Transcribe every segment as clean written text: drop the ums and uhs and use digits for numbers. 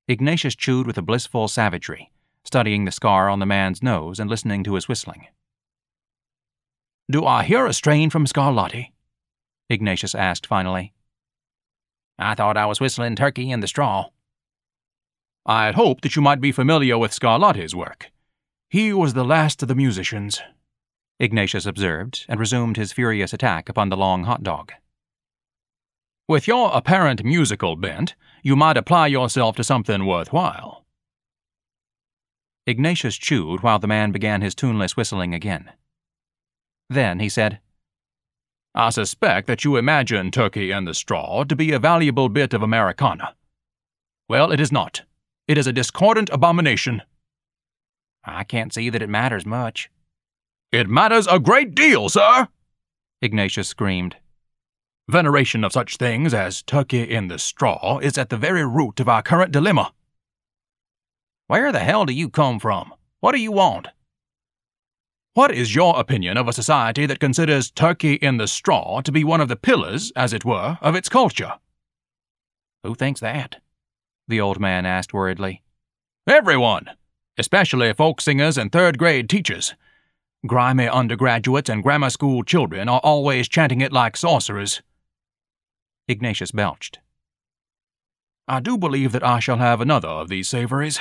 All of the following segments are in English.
Ignatius chewed with a blissful savagery, studying the scar on the man's nose and listening to his whistling. "Do I hear a strain from Scarlatti?" Ignatius asked finally. "I thought I was whistling Turkey in the Straw." "I had hoped that you might be familiar with Scarlatti's work. He was the last of the musicians," Ignatius observed, and resumed his furious attack upon the long hot dog. "With your apparent musical bent, you might apply yourself to something worthwhile." Ignatius chewed while the man began his tuneless whistling again. Then he said, "I suspect that you imagine Turkey in the Straw to be a valuable bit of Americana. Well, it is not. It is a discordant abomination." "I can't see that it matters much." "It matters a great deal, sir!" Ignatius screamed. "Veneration of such things as Turkey in the Straw is at the very root of our current dilemma." "Where the hell do you come from? What do you want?" "What is your opinion of a society that considers Turkey in the Straw to be one of the pillars, as it were, of its culture?" "Who thinks that?" the old man asked worriedly. "Everyone, especially folk singers and third-grade teachers. Grimy undergraduates and grammar school children are always chanting it like sorcerers." Ignatius belched. "I do believe that I shall have another of these savories."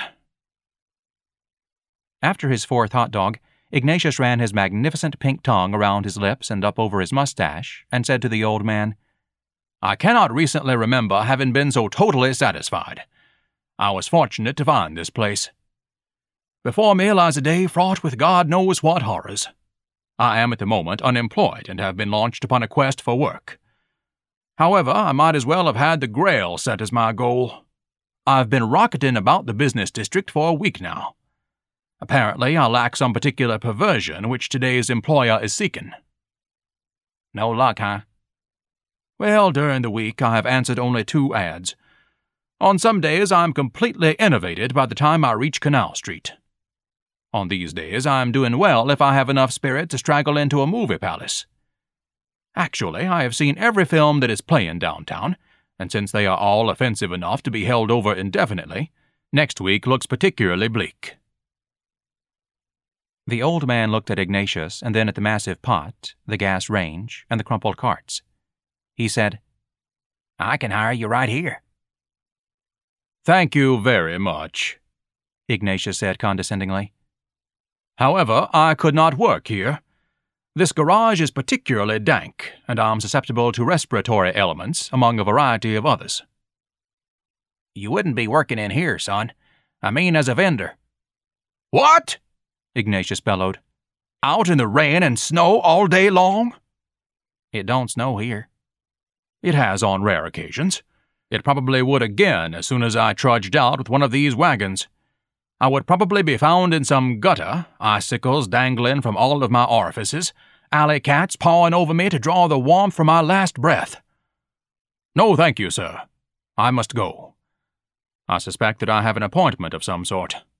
After his fourth hot dog, Ignatius ran his magnificent pink tongue around his lips and up over his mustache, and said to the old man, "I cannot recently remember having been so totally satisfied. I was fortunate to find this place. Before me lies a day fraught with God knows what horrors. I am at the moment unemployed and have been launched upon a quest for work. However, I might as well have had the Grail set as my goal. I've been rocketing about the business district for a week now. Apparently, I lack some particular perversion which today's employer is seeking." "No luck, huh?" "Well, during the week I have answered only 2 ads. On some days I am completely enervated by the time I reach Canal Street. On these days I am doing well if I have enough spirit to straggle into a movie palace. Actually, I have seen every film that is playing downtown, and since they are all offensive enough to be held over indefinitely, next week looks particularly bleak." The old man looked at Ignatius and then at the massive pot, the gas range, and the crumpled carts. He said, "I can hire you right here." "Thank you very much," Ignatius said condescendingly. "However, I could not work here. This garage is particularly dank, and I'm susceptible to respiratory ailments, among a variety of others." "You wouldn't be working in here, son. I mean as a vendor." "What?" Ignatius bellowed. "Out in the rain and snow all day long?" "It don't snow here." "It has on rare occasions. It probably would again as soon as I trudged out with one of these wagons. I would probably be found in some gutter, icicles dangling from all of my orifices, alley cats pawing over me to draw the warmth from my last breath. No, thank you, sir. I must go. I suspect that I have an appointment of some sort."